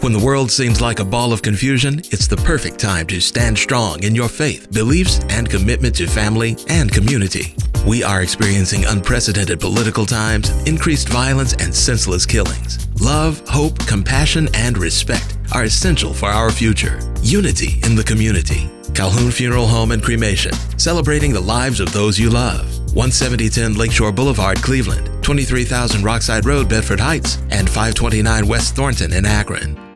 When the world seems like a ball of confusion, it's the perfect time to stand strong in your faith, beliefs, and commitment to family and community. We are experiencing unprecedented political times, increased violence, and senseless killings. Love, hope, compassion, and respect are essential for our future. Unity in the community. Calhoun Funeral Home and Cremation, celebrating the lives of those you love. 17010 Lakeshore Boulevard, Cleveland, 23,000 Rockside Road, Bedford Heights, and 529 West Thornton in Akron.